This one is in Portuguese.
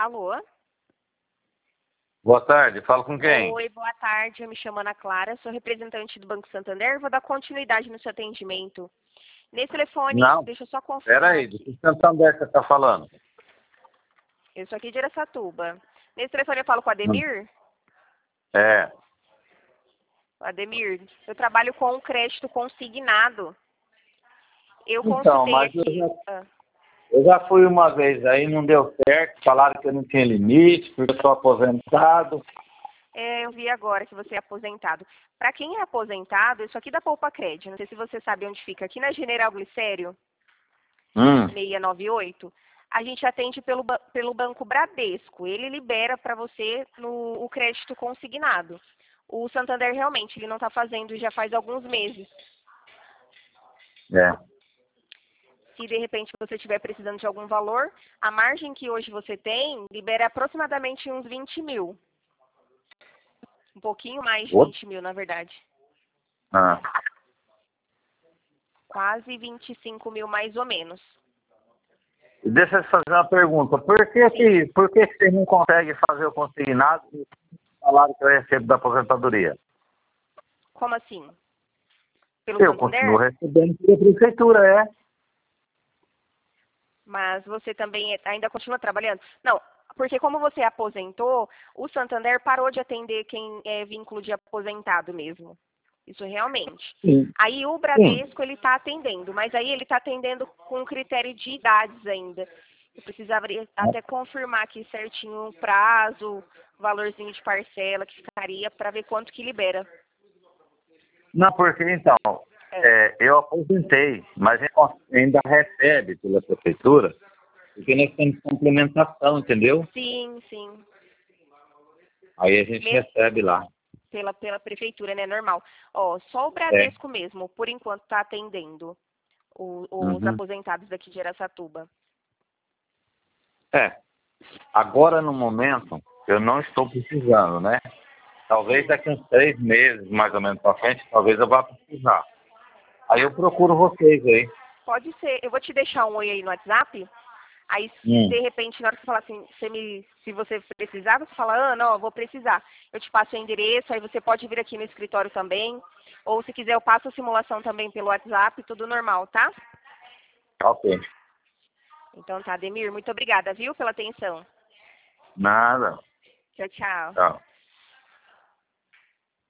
Alô? Boa tarde, falo com quem? Oi, boa tarde. Eu me chamo Ana Clara, sou representante do Banco Santander. Vou dar continuidade no seu atendimento. Nesse telefone, Não, deixa eu só confirmar peraí, do aqui. que Santander você está falando? Eu sou aqui de Araçatuba. Nesse telefone eu falo com o Ademir? É, Ademir, eu trabalho com crédito consignado. Eu então, consultei mas aqui. eu já fui uma vez aí, não deu certo, falaram que eu não tinha limite, porque eu sou aposentado. Eu vi agora que você é aposentado. Para quem é aposentado, isso aqui dá Poupa Crédito. Não sei se você sabe onde fica. Aqui na General Glicério, Hum, 698, a gente atende pelo Banco Bradesco. Ele libera para você o crédito consignado. O Santander realmente ele não está fazendo já faz alguns meses. é. Se de repente você estiver precisando de algum valor, a margem que hoje você tem libera aproximadamente uns 20 mil. Um pouquinho mais de Ô, 20 mil, na verdade. ah. Quase 25 mil mais ou menos. E deixa eu te fazer uma pergunta, por que você não consegue fazer o consignado e falaram que eu recebo da aposentadoria? Como assim? Pelo Eu continuo Santander? recebendo pela prefeitura, é. Mas você também ainda continua trabalhando? Não, porque como você aposentou, o Santander parou de atender quem é vínculo de aposentado mesmo. Isso realmente. Sim, Aí o sim. Bradesco ele está atendendo, mas aí ele está atendendo com critério de idades ainda. Eu precisaria até confirmar aqui certinho o prazo, valorzinho de parcela que ficaria para ver quanto que libera. Não, porque então, eu aposentei, mas ainda recebe pela prefeitura, porque nós temos complementação, entendeu? Sim, sim. Aí a gente Mesmo recebe lá. pela prefeitura, né? Normal. Ó, só o É. Bradesco mesmo, por enquanto, está atendendo os Uhum. aposentados daqui de Araçatuba. É. Agora, no momento, eu não estou precisando, né? Talvez Sim. daqui uns 3 meses, mais ou menos para frente, talvez eu vá precisar. Aí eu procuro vocês aí. Pode ser. Eu vou te deixar um oi aí no WhatsApp. Aí, Hum. de repente, na hora que você falar assim, se você precisar, você fala, Ana, ó, vou precisar. Eu te passo o endereço, aí você pode vir aqui no escritório também. Ou se quiser, eu passo a simulação também pelo WhatsApp, tudo normal, tá? Ok. Então tá, Ademir, muito obrigada, viu, pela atenção. Nada. Tchau, tchau. Tchau.